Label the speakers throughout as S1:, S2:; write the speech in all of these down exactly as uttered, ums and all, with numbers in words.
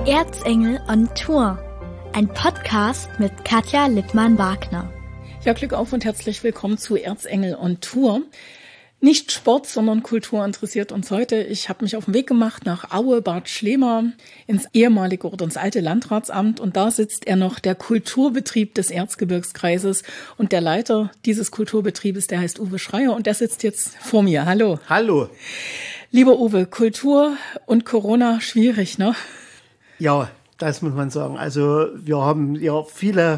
S1: Erzengel on Tour, ein Podcast mit Katja Lippmann-Wagner.
S2: Ja, Glück auf und herzlich willkommen zu Erzengel on Tour. Nicht Sport, sondern Kultur interessiert uns heute. Ich habe mich auf den Weg gemacht nach Aue, Bad Schlema, ins ehemalige oder ins alte Landratsamt. Und da sitzt er noch, der Kulturbetrieb des Erzgebirgskreises. Und der Leiter dieses Kulturbetriebes, der heißt Uwe Schreier. Und der sitzt jetzt vor mir. Hallo.
S3: Hallo.
S2: Lieber Uwe, Kultur und Corona, schwierig, ne?
S3: Ja, das muss man sagen. Also wir haben ja viele,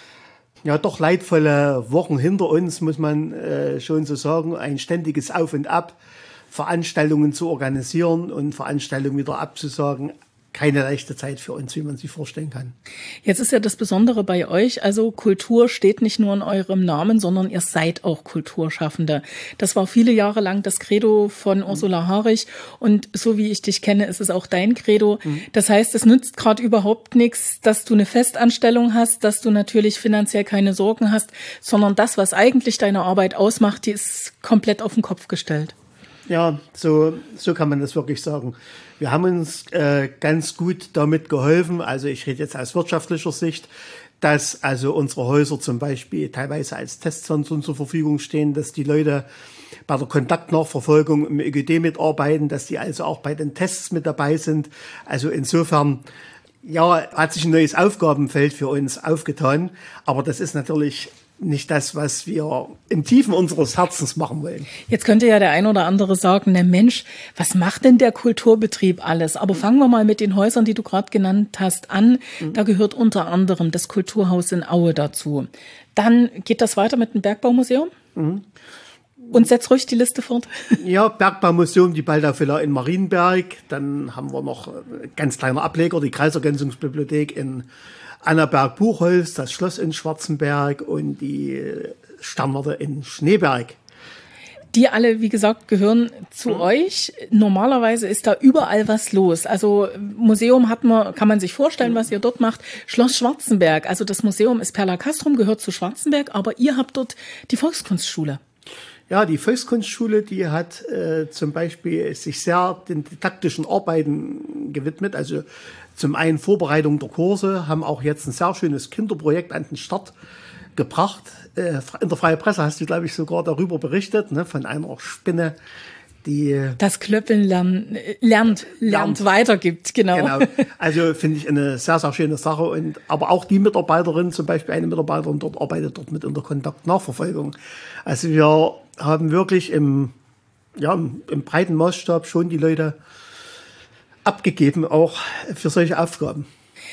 S3: ja doch leidvolle Wochen hinter uns, muss man äh, schon so sagen. Ein ständiges Auf und Ab, Veranstaltungen zu organisieren und Veranstaltungen wieder abzusagen. Keine leichte Zeit für uns, wie man sich vorstellen kann.
S2: Jetzt ist ja das Besondere bei euch, also Kultur steht nicht nur in eurem Namen, sondern ihr seid auch Kulturschaffende. Das war viele Jahre lang das Credo von mhm. Ursula Harich und so wie ich dich kenne, ist es auch dein Credo. Mhm. Das heißt, es nützt gerade überhaupt nichts, dass du eine Festanstellung hast, dass du natürlich finanziell keine Sorgen hast, sondern das, was eigentlich deine Arbeit ausmacht, die ist komplett auf den Kopf gestellt.
S3: Ja, so, so kann man das wirklich sagen. Wir haben uns äh, ganz gut damit geholfen, also ich rede jetzt aus wirtschaftlicher Sicht, dass also unsere Häuser zum Beispiel teilweise als Testzentren zur Verfügung stehen, dass die Leute bei der Kontaktnachverfolgung im Ö G D mitarbeiten, dass die also auch bei den Tests mit dabei sind. Also insofern, ja, hat sich ein neues Aufgabenfeld für uns aufgetan, aber das ist natürlich nicht das, was wir im Tiefen unseres Herzens machen wollen.
S2: Jetzt könnte ja der ein oder andere sagen, der Mensch, was macht denn der Kulturbetrieb alles? Aber fangen wir mal mit den Häusern, die du gerade genannt hast, an. Mhm. Da gehört unter anderem das Kulturhaus in Aue dazu. Dann geht das weiter mit dem Bergbaumuseum. Mhm. Und setz ruhig die Liste fort.
S3: Ja, Bergbaumuseum, die Baldau-Villa in Marienberg. Dann haben wir noch ganz kleiner Ableger, die Kreisergänzungsbibliothek in Annaberg-Buchholz, das Schloss in Schwarzenberg und die Sternwarte in Schneeberg.
S2: Die alle, wie gesagt, gehören zu mhm. euch. Normalerweise ist da überall was los. Also Museum hat man, kann man sich vorstellen, was ihr dort macht. Schloss Schwarzenberg, also das Museum ist Perla Castrum, gehört zu Schwarzenberg, aber ihr habt dort die Volkskunstschule.
S3: Ja, die Volkskunstschule, die hat äh, zum Beispiel sich sehr den didaktischen Arbeiten gewidmet. Also zum einen Vorbereitung der Kurse, haben auch jetzt ein sehr schönes Kinderprojekt an den Start gebracht. Äh, in der Freien Presse hast du, glaube ich, sogar darüber berichtet, ne, von einer Spinne, die
S2: das Klöppeln lernt, lernt, lernt weitergibt, genau.
S3: Genau. Also finde ich eine sehr, sehr schöne Sache. Und aber auch die Mitarbeiterin, zum Beispiel eine Mitarbeiterin dort arbeitet dort mit in der Kontaktnachverfolgung. Also wir haben wirklich im, ja, im breiten Maßstab schon die Leute abgegeben, auch für solche Aufgaben.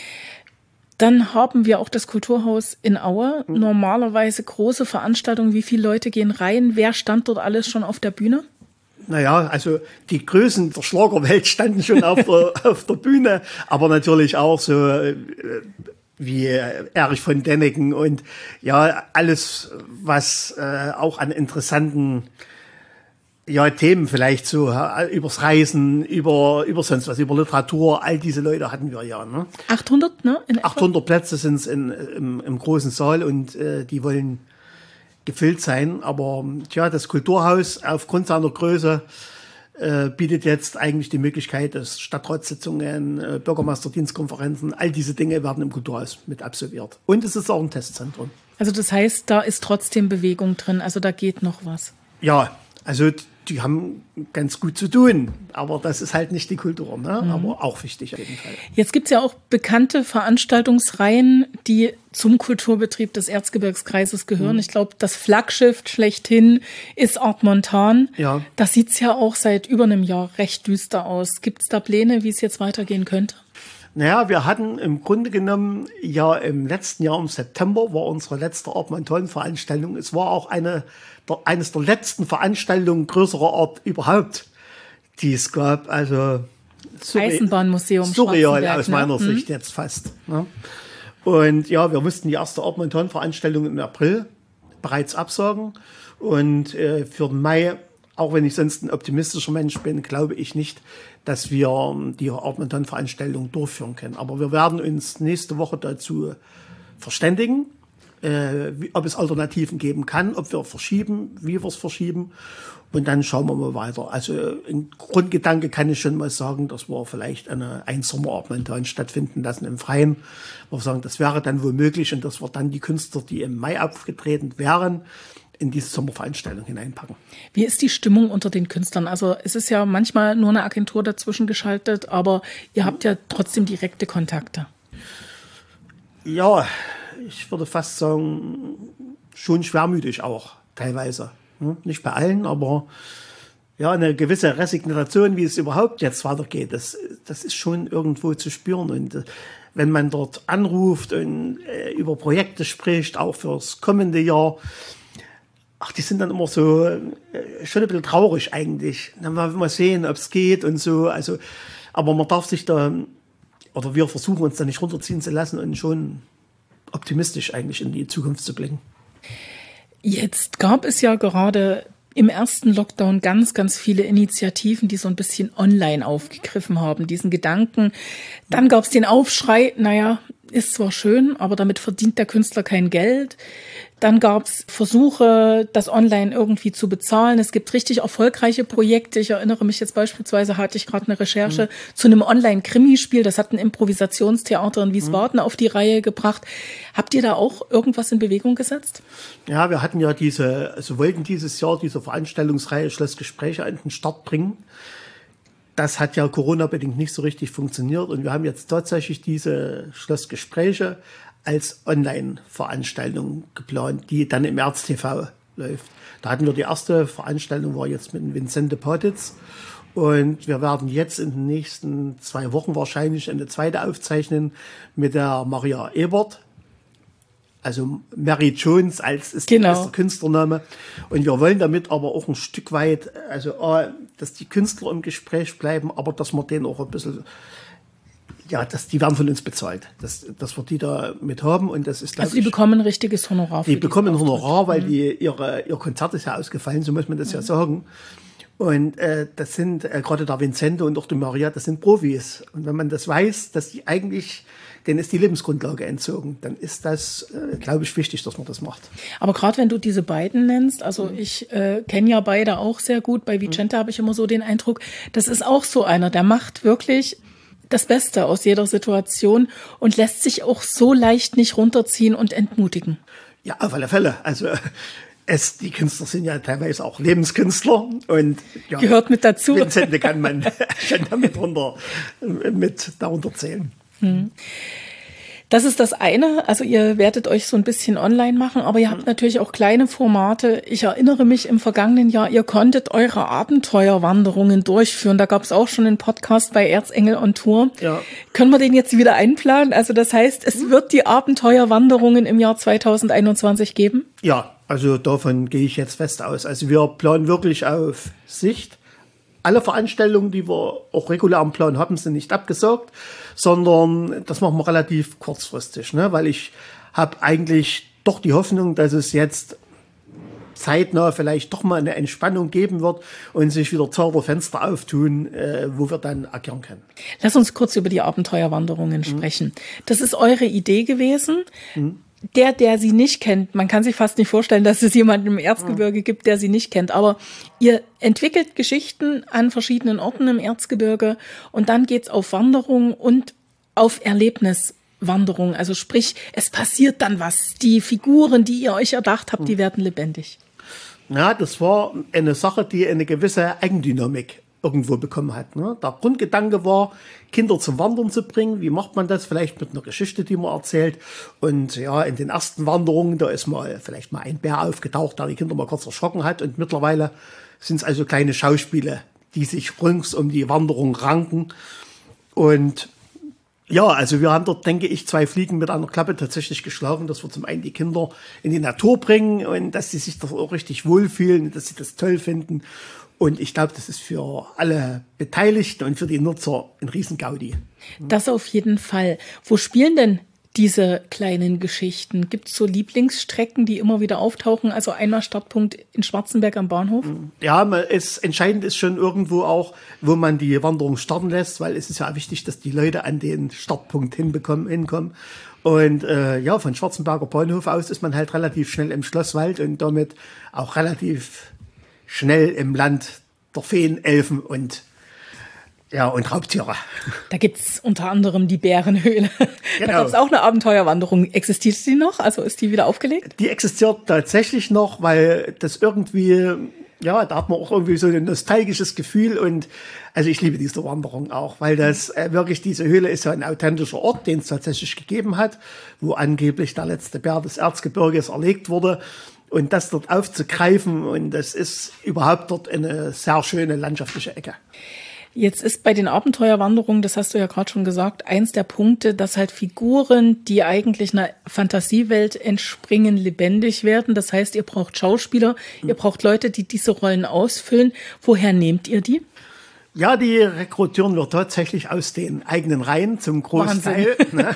S2: Dann haben wir auch das Kulturhaus in Aue. Hm. Normalerweise große Veranstaltungen. Wie viele Leute gehen rein? Wer stand dort alles schon auf der Bühne?
S3: Naja, also die Größen der Schlagerwelt standen schon auf der, auf der Bühne, aber natürlich auch so äh, wie Erich von Däniken und ja, alles, was äh, auch an interessanten ja, Themen vielleicht so, übers Reisen, über, über sonst was, über Literatur, all diese Leute hatten wir ja. Ne?
S2: achthundert, ne? In
S3: achthundert Plätze sind es in, im, im großen Saal und äh, die wollen gefüllt sein. Aber tja, das Kulturhaus aufgrund seiner Größe äh, bietet jetzt eigentlich die Möglichkeit, dass Stadtratssitzungen, äh, Bürgermeisterdienstkonferenzen, all diese Dinge werden im Kulturhaus mit absolviert. Und es ist auch ein Testzentrum.
S2: Also das heißt, da ist trotzdem Bewegung drin, also da geht noch was.
S3: Ja, also die haben ganz gut zu tun, aber das ist halt nicht die Kultur, ne? Mhm. Aber auch wichtig auf jeden Fall.
S2: Jetzt gibt's ja auch bekannte Veranstaltungsreihen, die zum Kulturbetrieb des Erzgebirgskreises gehören. Mhm. Ich glaube, das Flaggschiff schlechthin ist Art Montan.
S3: Ja.
S2: Das sieht's ja auch seit über einem Jahr recht düster aus. Gibt's da Pläne, wie es jetzt weitergehen könnte?
S3: Naja, wir hatten im Grunde genommen, ja im letzten Jahr im September war unsere letzte Art Montan-Veranstaltung. Es war auch eine der, eines der letzten Veranstaltungen größerer Art überhaupt, die es gab. Also
S2: Eisenbahnmuseum
S3: surreal aus
S2: ne?
S3: meiner
S2: mhm.
S3: Sicht jetzt fast. Ne? Und ja, wir mussten die erste Art Montan-Veranstaltung im April bereits absagen. Und äh, für den Mai, auch wenn ich sonst ein optimistischer Mensch bin, glaube ich nicht, dass wir die Art Montan-Veranstaltung durchführen können. Aber wir werden uns nächste Woche dazu verständigen. äh, wie, ob es Alternativen geben kann, ob wir verschieben, wie wir es verschieben. Und dann schauen wir mal weiter. Also ein Grundgedanke kann ich schon mal sagen, dass wir vielleicht eine ein Sommerabend momentan stattfinden lassen im Freien. Wir sagen, das wäre dann wohl möglich und dass wir dann die Künstler, die im Mai aufgetreten wären, in diese Sommerveranstaltung hineinpacken.
S2: Wie ist die Stimmung unter den Künstlern? Also es ist ja manchmal nur eine Agentur dazwischen geschaltet, aber ihr habt ja trotzdem direkte Kontakte.
S3: Ja, ich würde fast sagen, schon schwermütig auch teilweise. Nicht bei allen, aber ja, eine gewisse Resignation, wie es überhaupt jetzt weitergeht, das, das ist schon irgendwo zu spüren. Und äh, wenn man dort anruft und äh, über Projekte spricht, auch fürs kommende Jahr, ach, die sind dann immer so äh, schon ein bisschen traurig eigentlich. Dann mal, mal sehen, ob es geht und so. Also, aber man darf sich da, oder wir versuchen uns da nicht runterziehen zu lassen und schon optimistisch eigentlich in die Zukunft zu blicken.
S2: Jetzt gab es ja gerade im ersten Lockdown ganz, ganz viele Initiativen, die so ein bisschen online aufgegriffen haben, diesen Gedanken. Dann gab es den Aufschrei, naja, ist zwar schön, aber damit verdient der Künstler kein Geld. Dann gab es Versuche, das online irgendwie zu bezahlen. Es gibt richtig erfolgreiche Projekte. Ich erinnere mich jetzt beispielsweise, hatte ich gerade eine Recherche mhm. zu einem Online-Krimispiel. Das hat ein Improvisationstheater in Wiesbaden mhm. auf die Reihe gebracht. Habt ihr da auch irgendwas in Bewegung gesetzt?
S3: Ja, wir hatten ja diese, also wollten dieses Jahr diese Veranstaltungsreihe Schlossgespräche an den Start bringen. Das hat ja Corona-bedingt nicht so richtig funktioniert. Und wir haben jetzt tatsächlich diese Schlossgespräche als Online-Veranstaltung geplant, die dann im März T V läuft. Da hatten wir die erste Veranstaltung, war jetzt mit Vincente Potitz. Und wir werden jetzt in den nächsten zwei Wochen wahrscheinlich eine zweite aufzeichnen mit der Maria Ebert. Also Mary Jones als ist, genau. ist der Künstlername. Und wir wollen damit aber auch ein Stück weit, also dass die Künstler im Gespräch bleiben, aber dass wir denen auch ein bisschen, ja, dass die werden von uns bezahlt, dass, dass wir die da mit haben. Und das ist,
S2: also die ich, bekommen ein richtiges Honorar.
S3: Die bekommen ein Honorar, weil die, ihre, ihr Konzert ist ja ausgefallen, so muss man das mhm. ja sagen. Und äh, das sind äh, gerade der Vincente und auch die Maria, das sind Profis. Und wenn man das weiß, dass die eigentlich, denen ist die Lebensgrundlage entzogen, dann ist das, äh, glaube ich, wichtig, dass man das macht.
S2: Aber gerade wenn du diese beiden nennst, also mhm. ich äh, kenne ja beide auch sehr gut, bei Vicente mhm. habe ich immer so den Eindruck, das ist auch so einer, der macht wirklich das Beste aus jeder Situation und lässt sich auch so leicht nicht runterziehen und entmutigen.
S3: Ja, auf alle Fälle. Also es, die Künstler sind ja teilweise auch Lebenskünstler und ja,
S2: gehört mit dazu.
S3: Vincente kann man schon damit runter, mit darunter zählen.
S2: Hm. Das ist das eine, also ihr werdet euch so ein bisschen online machen, aber ihr habt natürlich auch kleine Formate. Ich erinnere mich im vergangenen Jahr, ihr konntet eure Abenteuerwanderungen durchführen. Da gab es auch schon einen Podcast bei Erzengel on Tour. Ja. Können wir den jetzt wieder einplanen? Also das heißt, es wird die Abenteuerwanderungen im Jahr zweitausendeinundzwanzig geben?
S3: Ja, also davon gehe ich jetzt fest aus. Also wir planen wirklich auf Sicht. Alle Veranstaltungen, die wir auch regulär am Plan haben, sind nicht abgesagt, sondern das machen wir relativ kurzfristig, ne? Weil ich habe eigentlich doch die Hoffnung, dass es jetzt zeitnah vielleicht doch mal eine Entspannung geben wird und sich wieder zauber Fenster auftun, äh, wo wir dann agieren können.
S2: Lass uns kurz über die Abenteuerwanderungen mhm. sprechen. Das ist eure Idee gewesen. Mhm. Der, der sie nicht kennt, man kann sich fast nicht vorstellen, dass es jemanden im Erzgebirge gibt, der sie nicht kennt, aber ihr entwickelt Geschichten an verschiedenen Orten im Erzgebirge und dann geht's auf Wanderung und auf Erlebniswanderung. Also sprich, es passiert dann was. Die Figuren, die ihr euch erdacht habt, die werden lebendig.
S3: Ja, das war eine Sache, die eine gewisse Eigendynamik irgendwo bekommen hat. Ne? Der Grundgedanke war, Kinder zum Wandern zu bringen. Wie macht man das? Vielleicht mit einer Geschichte, die man erzählt. Und ja, in den ersten Wanderungen, da ist mal vielleicht mal ein Bär aufgetaucht, der die Kinder mal kurz erschrocken hat. Und mittlerweile sind es also kleine Schauspiele, die sich rings um die Wanderung ranken. Und ja, also wir haben dort, denke ich, zwei Fliegen mit einer Klappe tatsächlich geschlagen, dass wir zum einen die Kinder in die Natur bringen und dass sie sich doch auch richtig wohlfühlen, dass sie das toll finden. Und ich glaube, das ist für alle Beteiligten und für die Nutzer ein Riesengaudi.
S2: Das auf jeden Fall. Wo spielen denn diese kleinen Geschichten? Gibt es so Lieblingsstrecken, die immer wieder auftauchen? Also einmal Startpunkt in Schwarzenberg am Bahnhof?
S3: Ja, es, entscheidend ist schon irgendwo auch, wo man die Wanderung starten lässt, weil es ist ja wichtig, dass die Leute an den Startpunkt hinbekommen, hinkommen. Und äh, ja, von Schwarzenberger Bahnhof aus ist man halt relativ schnell im Schlosswald und damit auch relativ schnell im Land der Feen, Elfen und ja, und Raubtiere.
S2: Da gibt's unter anderem die Bärenhöhle. Genau. Da gab es auch eine Abenteuerwanderung. Existiert die noch? Also ist die wieder aufgelegt?
S3: Die existiert tatsächlich noch, weil das irgendwie, ja, da hat man auch irgendwie so ein nostalgisches Gefühl. Und also ich liebe diese Wanderung auch, weil das äh, wirklich, diese Höhle ist ja ein authentischer Ort, den es tatsächlich gegeben hat, wo angeblich der letzte Bär des Erzgebirges erlegt wurde. Und das dort aufzugreifen, und das ist überhaupt dort eine sehr schöne landschaftliche Ecke.
S2: Jetzt ist bei den Abenteuerwanderungen, das hast du ja gerade schon gesagt, eins der Punkte, dass halt Figuren, die eigentlich einer Fantasiewelt entspringen, lebendig werden. Das heißt, ihr braucht Schauspieler, ihr braucht Leute, die diese Rollen ausfüllen. Woher nehmt ihr die?
S3: Ja, die rekrutieren wir tatsächlich aus den eigenen Reihen zum Großteil. Ne?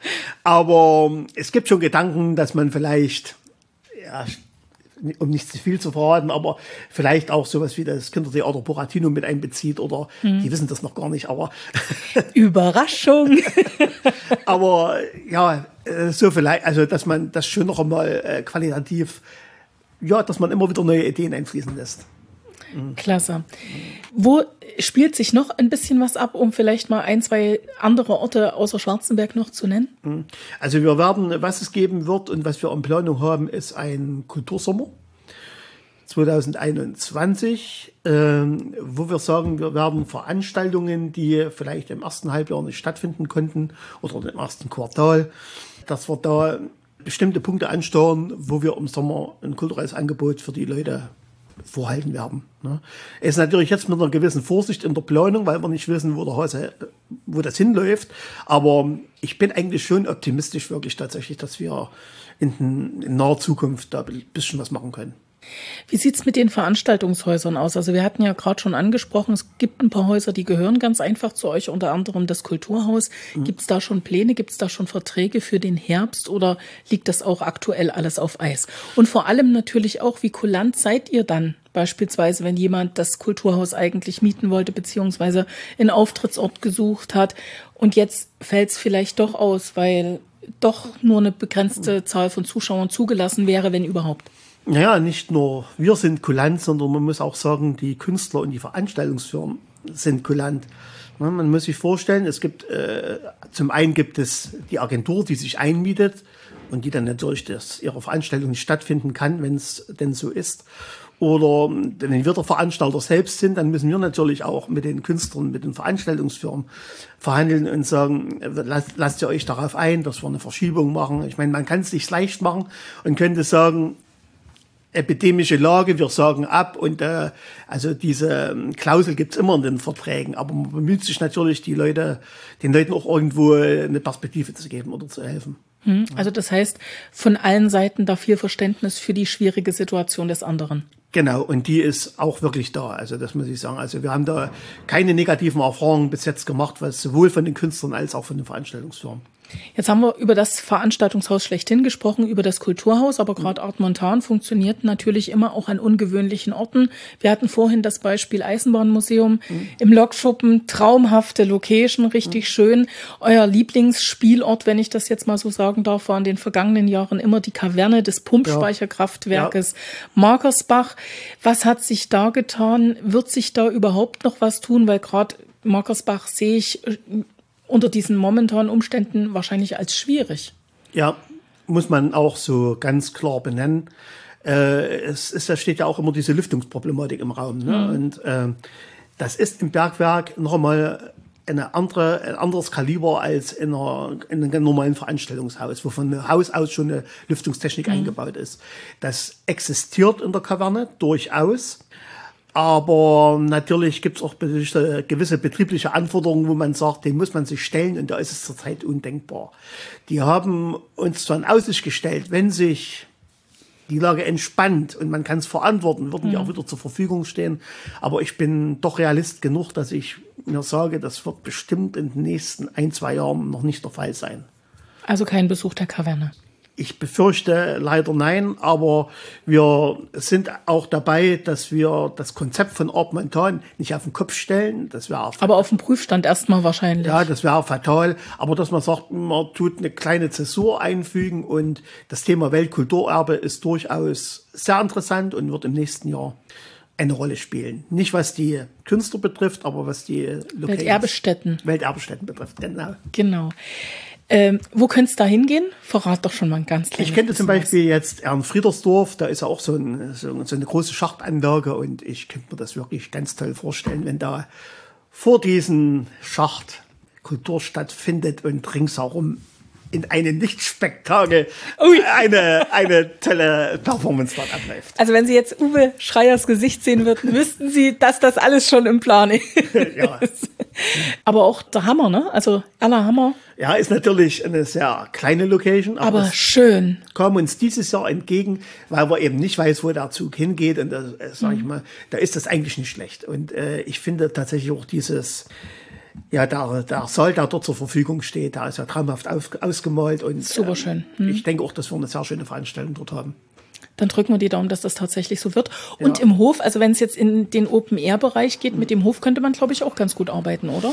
S3: Aber es gibt schon Gedanken, dass man vielleicht, ja, um nicht zu viel zu verraten, aber vielleicht auch sowas wie das Kindertheater Buratino mit einbezieht oder hm. die wissen das noch gar nicht, aber
S2: Überraschung.
S3: Aber ja, so vielleicht, also dass man das schon noch einmal äh, qualitativ, ja, dass man immer wieder neue Ideen einfließen lässt. Mhm.
S2: Klasse. Wo spielt sich noch ein bisschen was ab, um vielleicht mal ein, zwei andere Orte außer Schwarzenberg noch zu nennen?
S3: Also wir werden, was es geben wird und was wir in Planung haben, ist ein Kultursommer zwanzig einundzwanzig, ähm, wo wir sagen, wir werden Veranstaltungen, die vielleicht im ersten Halbjahr nicht stattfinden konnten oder im ersten Quartal, dass wir da bestimmte Punkte ansteuern, wo wir im Sommer ein kulturelles Angebot für die Leute vorhalten werden. Ne? Es ist natürlich jetzt mit einer gewissen Vorsicht in der Planung, weil wir nicht wissen, wo der Hase, wo das hinläuft. Aber ich bin eigentlich schon optimistisch wirklich tatsächlich, dass wir in, in naher Zukunft da ein bisschen was machen können.
S2: Wie sieht's mit den Veranstaltungshäusern aus? Also wir hatten ja gerade schon angesprochen, es gibt ein paar Häuser, die gehören ganz einfach zu euch, unter anderem das Kulturhaus. Mhm. Gibt's da schon Pläne, gibt's da schon Verträge für den Herbst oder liegt das auch aktuell alles auf Eis? Und vor allem natürlich auch, wie kulant seid ihr dann? Beispielsweise, wenn jemand das Kulturhaus eigentlich mieten wollte, beziehungsweise einen Auftrittsort gesucht hat und jetzt fällt's vielleicht doch aus, weil doch nur eine begrenzte Zahl von Zuschauern zugelassen wäre, wenn überhaupt.
S3: Naja, nicht nur wir sind kulant, sondern man muss auch sagen, die Künstler und die Veranstaltungsfirmen sind kulant. Ja, man muss sich vorstellen, es gibt, äh, zum einen gibt es die Agentur, die sich einmietet und die dann natürlich das, ihre Veranstaltung nicht stattfinden kann, wenn es denn so ist. Oder wenn wir der Veranstalter selbst sind, dann müssen wir natürlich auch mit den Künstlern, mit den Veranstaltungsfirmen verhandeln und sagen, lasst, lasst ihr euch darauf ein, dass wir eine Verschiebung machen. Ich meine, man kann es sich leicht machen und könnte sagen, epidemische Lage, wir sagen ab und äh, also diese Klausel gibt's immer in den Verträgen, aber man bemüht sich natürlich, die Leute, den Leuten auch irgendwo eine Perspektive zu geben oder zu helfen.
S2: Also das heißt, von allen Seiten da viel Verständnis für die schwierige Situation des anderen.
S3: Genau, und die ist auch wirklich da, also das muss ich sagen. Also wir haben da keine negativen Erfahrungen bis jetzt gemacht, was sowohl von den Künstlern als auch von den Veranstaltungsfirmen.
S2: Jetzt haben wir über das Veranstaltungshaus schlechthin gesprochen, über das Kulturhaus, aber gerade Art Montan funktioniert natürlich immer auch an ungewöhnlichen Orten. Wir hatten vorhin das Beispiel Eisenbahnmuseum mhm. im Lokschuppen, traumhafte Location, richtig mhm. schön. Euer Lieblingsspielort, wenn ich das jetzt mal so sagen darf, war in den vergangenen Jahren immer die Kaverne des Pumpspeicherkraftwerkes ja. Markersbach. Was hat sich da getan? Wird sich da überhaupt noch was tun? Weil gerade Markersbach sehe ich unter diesen momentanen Umständen wahrscheinlich als schwierig.
S3: Ja, muss man auch so ganz klar benennen. Äh, es ist, da steht ja auch immer diese Lüftungsproblematik im Raum. Ne? Mhm. Und äh, das ist im Bergwerk noch einmal eine andere, ein anderes Kaliber als in, einer, in einem normalen Veranstaltungshaus, wo von Haus aus schon eine Lüftungstechnik mhm. eingebaut ist. Das existiert in der Kaverne durchaus. Aber natürlich gibt es auch gewisse betriebliche Anforderungen, wo man sagt, den muss man sich stellen und da ist es zurzeit undenkbar. Die haben uns zwar in Aussicht gestellt, wenn sich die Lage entspannt und man kann es verantworten, würden die mhm. auch wieder zur Verfügung stehen. Aber ich bin doch Realist genug, dass ich mir sage, das wird bestimmt in den nächsten ein, zwei Jahren noch nicht der Fall sein.
S2: Also kein Besuch der Kaverne.
S3: Ich befürchte leider nein, aber wir sind auch dabei, dass wir das Konzept von Art Montan nicht auf den Kopf stellen. Das wäre
S2: aber auf dem Prüfstand erstmal wahrscheinlich.
S3: Ja, das wäre fatal. Aber dass man sagt, man tut eine kleine Zäsur einfügen und das Thema Weltkulturerbe ist durchaus sehr interessant und wird im nächsten Jahr eine Rolle spielen. Nicht was die Künstler betrifft, aber was die Locations,
S2: Welterbestätten.
S3: Welterbestätten betrifft, genau.
S2: Genau. Ähm, wo könnte es da hingehen? Verrat doch schon mal ein ganz kleines
S3: Ich könnte zum Beispiel
S2: was.
S3: jetzt Ernfriedersdorf, da ist ja auch so, ein, so, so eine große Schachtanlage und ich könnte mir das wirklich ganz toll vorstellen, wenn da vor diesem Schacht Kultur stattfindet und ringsherum in einem Lichtspektakel eine, eine tolle Performance dort abläuft.
S2: Also wenn Sie jetzt Uwe Schreiers Gesicht sehen würden, wüssten Sie, dass das alles schon im Plan ist. Ja. Aber auch der Hammer, ne? Also Erla Hammer.
S3: Ja, ist natürlich eine sehr kleine Location.
S2: Aber, aber schön.
S3: Kam uns dieses Jahr entgegen, weil wir eben nicht weiß, wo der Zug hingeht. Und da, äh, sag ich mal, da ist das eigentlich nicht schlecht. Und äh, ich finde tatsächlich auch dieses... Ja, der, der Saal, der dort zur Verfügung steht, der ist ja traumhaft auf, ausgemalt. Und
S2: super schön.
S3: Ähm, hm. Ich denke auch, dass wir eine sehr schöne Veranstaltung dort haben.
S2: Dann drücken wir die Daumen, dass das tatsächlich so wird. Und ja. Im Hof, also wenn es jetzt in den Open-Air-Bereich geht, mit dem Hof könnte man, glaube ich, auch ganz gut arbeiten, oder?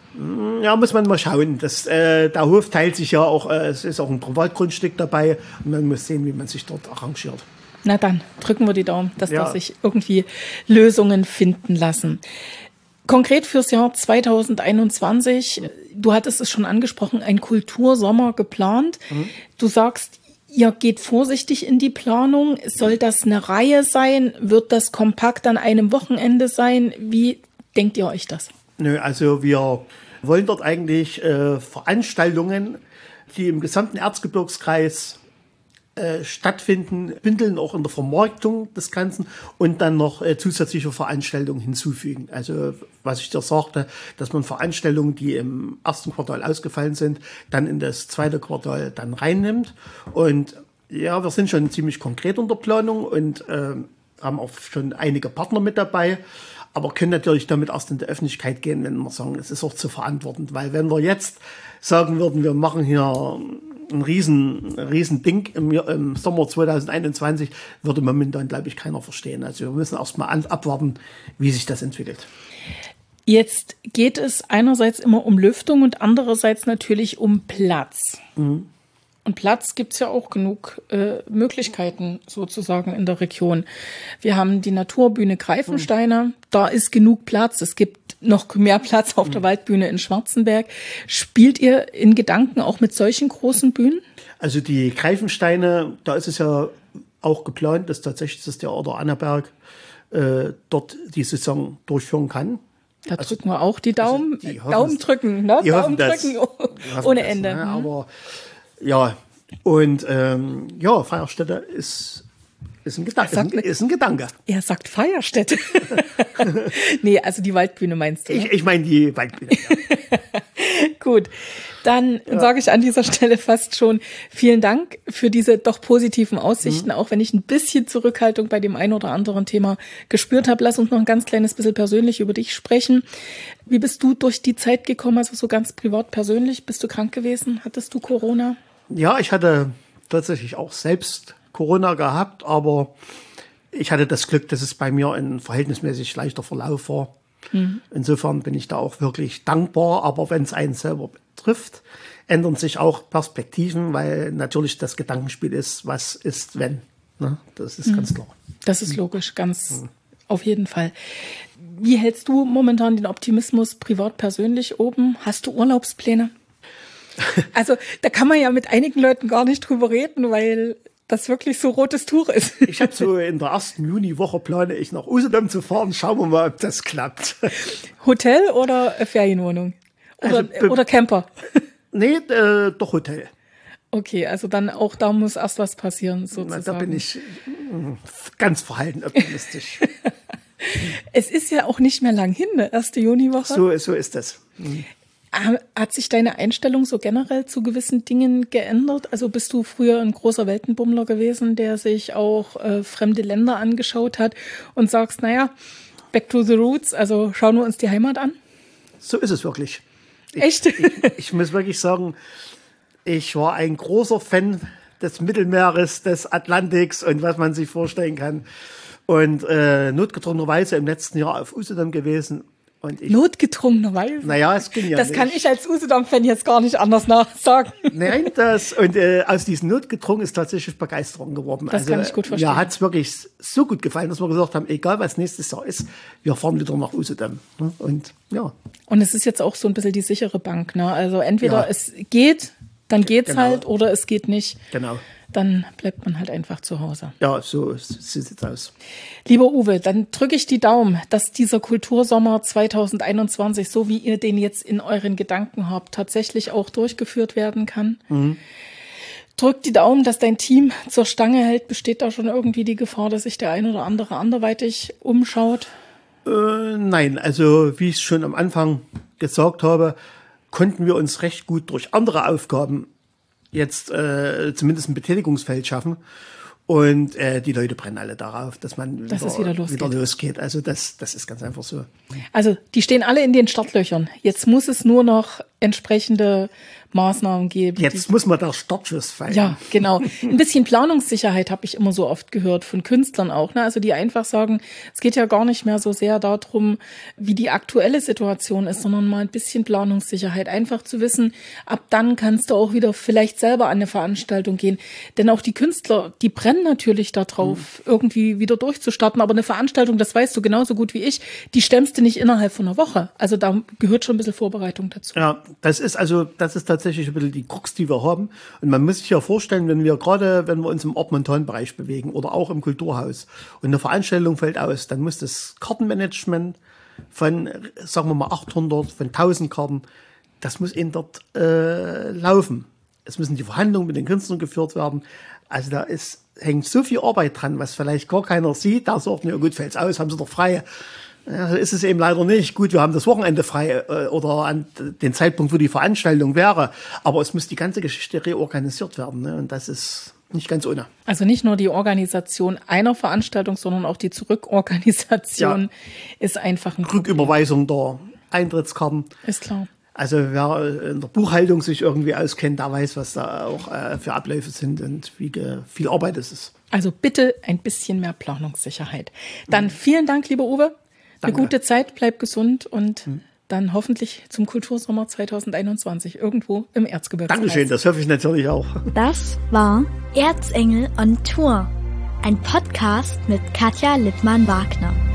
S3: Ja, muss man mal schauen. Das, äh, der Hof teilt sich ja auch, äh, es ist auch ein Privatgrundstück dabei und man muss sehen, wie man sich dort arrangiert.
S2: Na dann, drücken wir die Daumen, dass
S3: ja.
S2: da sich irgendwie Lösungen finden lassen. Konkret fürs Jahr zweitausendeinundzwanzig, du hattest es schon angesprochen, ein Kultursommer geplant. Mhm. Du sagst, ihr geht vorsichtig in die Planung. Soll das eine Reihe sein? Wird das kompakt an einem Wochenende sein? Wie denkt ihr euch das?
S3: Nö, also wir wollen dort eigentlich äh, Veranstaltungen, die im gesamten Erzgebirgskreis Äh, stattfinden, bündeln auch in der Vermarktung des Ganzen und dann noch äh, zusätzliche Veranstaltungen hinzufügen. Also was ich dir sagte, dass man Veranstaltungen, die im ersten Quartal ausgefallen sind, dann in das zweite Quartal dann reinnimmt. Und ja, wir sind schon ziemlich konkret in der Planung und äh, haben auch schon einige Partner mit dabei, aber können natürlich damit erst in die Öffentlichkeit gehen, wenn wir sagen, es ist auch zu verantworten. Weil wenn wir jetzt sagen würden, wir machen hier ein riesen, riesen Ding im, im Sommer zweitausendeinundzwanzig, würde momentan, glaube ich, keiner verstehen. Also wir müssen erst mal an, abwarten, wie sich das entwickelt.
S2: Jetzt geht es einerseits immer um Lüftung und andererseits natürlich um Platz. Mhm. Und Platz gibt's ja auch genug äh, Möglichkeiten sozusagen in der Region. Wir haben die Naturbühne Greifensteiner, mhm. da ist genug Platz. Es gibt noch mehr Platz auf mhm. der Waldbühne in Schwarzenberg. Spielt ihr in Gedanken auch mit solchen großen Bühnen?
S3: Also die Greifensteine, da ist es ja auch geplant, dass tatsächlich das Theater Annaberg äh, dort die Saison durchführen kann.
S2: Da also, drücken wir auch die Daumen,
S3: also die
S2: Daumen drücken, ne? Daumen drücken
S3: das,
S2: ohne
S3: das,
S2: Ende.
S3: Ne? Aber ja, und ähm, ja, Feierstätte ist, ist, ein Gedanke, sagt, ist, ein, ist ein Gedanke.
S2: Er sagt Feierstätte. Nee, also die Waldbühne meinst du? Ne?
S3: Ich, ich meine die Waldbühne, ja.
S2: Gut, dann ja. sage ich an dieser Stelle fast schon vielen Dank für diese doch positiven Aussichten, mhm. auch wenn ich ein bisschen Zurückhaltung bei dem einen oder anderen Thema gespürt habe. Lass uns noch ein ganz kleines bisschen persönlich über dich sprechen. Wie bist du durch die Zeit gekommen, also so ganz privat persönlich? Bist du krank gewesen? Hattest du Corona?
S3: Ja, ich hatte tatsächlich auch selbst Corona gehabt, aber ich hatte das Glück, dass es bei mir ein verhältnismäßig leichter Verlauf war. Mhm. Insofern bin ich da auch wirklich dankbar, aber wenn es einen selber betrifft, ändern sich auch Perspektiven, weil natürlich das Gedankenspiel ist, was ist, wenn. Ne? Das ist mhm. ganz klar.
S2: Das ist logisch, ganz mhm. auf jeden Fall. Wie hältst du momentan den Optimismus privat persönlich oben? Hast du Urlaubspläne? Also da kann man ja mit einigen Leuten gar nicht drüber reden, weil das wirklich so rotes Tuch ist.
S3: Ich habe so in der ersten Juniwoche plane ich nach Usedom zu fahren. Schauen wir mal, ob das klappt.
S2: Hotel oder Ferienwohnung? Oder, also, oder Camper?
S3: Nee, äh, doch Hotel.
S2: Okay, also dann auch da muss erst was passieren, sozusagen.
S3: Na, da bin ich ganz verhalten optimistisch.
S2: Es ist ja auch nicht mehr lang hin, ne? Erste Juniwoche.
S3: So, so ist das. Mhm.
S2: Hat sich deine Einstellung so generell zu gewissen Dingen geändert? Also bist du früher ein großer Weltenbummler gewesen, der sich auch äh, fremde Länder angeschaut hat und sagst, naja, back to the roots, also schauen wir uns die Heimat an?
S3: So ist es wirklich. Ich,
S2: Echt?
S3: ich, ich muss wirklich sagen, Ich war ein großer Fan des Mittelmeeres, des Atlantiks und was man sich vorstellen kann. Und äh, notgedrungenerweise im letzten Jahr auf Usedom gewesen. Und ich,
S2: Notgedrungenerweise?
S3: Naja, es ging ja
S2: Das
S3: nicht.
S2: kann ich als Usedom-Fan jetzt gar nicht anders nachsagen.
S3: Nein, das, und äh, aus diesem Notgedrungen ist tatsächlich Begeisterung geworden.
S2: Das
S3: also,
S2: kann ich gut verstehen.
S3: Mir hat es wirklich so gut gefallen, dass wir gesagt haben, egal was nächstes Jahr ist, wir fahren wieder nach Usedom. Und ja.
S2: Und es ist jetzt auch so ein bisschen die sichere Bank, ne? Also entweder
S3: Ja.
S2: es geht, dann geht's
S3: Genau.
S2: halt, oder es geht nicht.
S3: Genau.
S2: Dann bleibt man halt einfach zu Hause.
S3: Ja, so sieht es aus.
S2: Lieber Uwe, dann drücke ich die Daumen, dass dieser Kultursommer zwanzig einundzwanzig, so wie ihr den jetzt in euren Gedanken habt, tatsächlich auch durchgeführt werden kann. Mhm. Drückt die Daumen, dass dein Team zur Stange hält. Besteht da schon irgendwie die Gefahr, dass sich der ein oder andere anderweitig umschaut?
S3: Äh, nein, also wie ich es schon am Anfang gesagt habe, konnten wir uns recht gut durch andere Aufgaben jetzt äh, zumindest ein Betätigungsfeld schaffen. Und äh, die Leute brennen alle darauf, dass man
S2: dass
S3: wieder,
S2: es wieder losgeht.
S3: wieder losgeht. Also das, das ist ganz einfach so.
S2: Also die stehen alle in den Startlöchern. Jetzt muss es nur noch entsprechende Maßnahmen geben.
S3: Jetzt muss man der Startschuss fallen.
S2: Ja, genau. Ein bisschen Planungssicherheit habe ich immer so oft gehört, von Künstlern auch. Ne? Also die einfach sagen, es geht ja gar nicht mehr so sehr darum, wie die aktuelle Situation ist, sondern mal ein bisschen Planungssicherheit. Einfach zu wissen, ab dann kannst du auch wieder vielleicht selber an eine Veranstaltung gehen. Denn auch die Künstler, die brennen natürlich darauf, mhm. irgendwie wieder durchzustarten. Aber eine Veranstaltung, das weißt du genauso gut wie ich, die stemmst du nicht innerhalb von einer Woche. Also da gehört schon ein bisschen Vorbereitung dazu.
S3: Ja, das ist also, das ist tatsächlich ein bisschen die Krux, die wir haben. Und man muss sich ja vorstellen, wenn wir gerade, wenn wir uns im Art-Montan-Bereich bewegen oder auch im Kulturhaus und eine Veranstaltung fällt aus, dann muss das Kartenmanagement von, sagen wir mal, achthundert, von tausend Karten, das muss eben dort äh, laufen. Es müssen die Verhandlungen mit den Künstlern geführt werden. Also da ist, hängt so viel Arbeit dran, was vielleicht gar keiner sieht. Da sagt, ja gut, fällt's aus, haben sie doch frei. Ja, so ist es eben leider nicht. Gut, wir haben das Wochenende frei äh, oder an den Zeitpunkt, wo die Veranstaltung wäre. Aber es muss die ganze Geschichte reorganisiert werden. Ne? Und das ist nicht ganz ohne.
S2: Also nicht nur die Organisation einer Veranstaltung, sondern auch die Zurückorganisation ja. ist einfach ein
S3: Rücküberweisung der Eintrittskarten.
S2: Ist klar.
S3: Also wer in der Buchhaltung sich irgendwie auskennt, der weiß, was da auch äh, für Abläufe sind und wie ge- viel Arbeit es ist.
S2: Also bitte ein bisschen mehr Planungssicherheit. Dann vielen Dank, lieber Uwe. Danke. Eine gute Zeit, bleib gesund und hm. dann hoffentlich zum Kultursommer zwanzig einundzwanzig irgendwo im Erzgebirge.
S3: Dankeschön, das hoffe ich natürlich auch.
S1: Das war Erzengel on Tour, ein Podcast mit Katja Lippmann-Wagner.